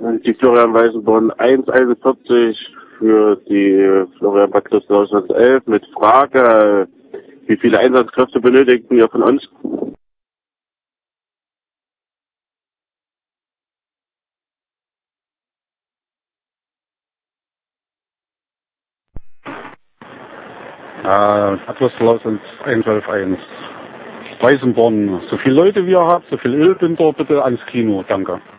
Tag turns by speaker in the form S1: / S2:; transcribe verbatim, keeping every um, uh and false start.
S1: Die Florian Weißenborn eins einundvierzig für die Florian Bad Christoph elf mit Frage, wie viele Einsatzkräfte benötigten ihr von uns?
S2: Äh, Atlas eins eins eins. Weißenborn, so viele Leute wie ihr habt, so viel Ölbinder bitte ans Kino, danke.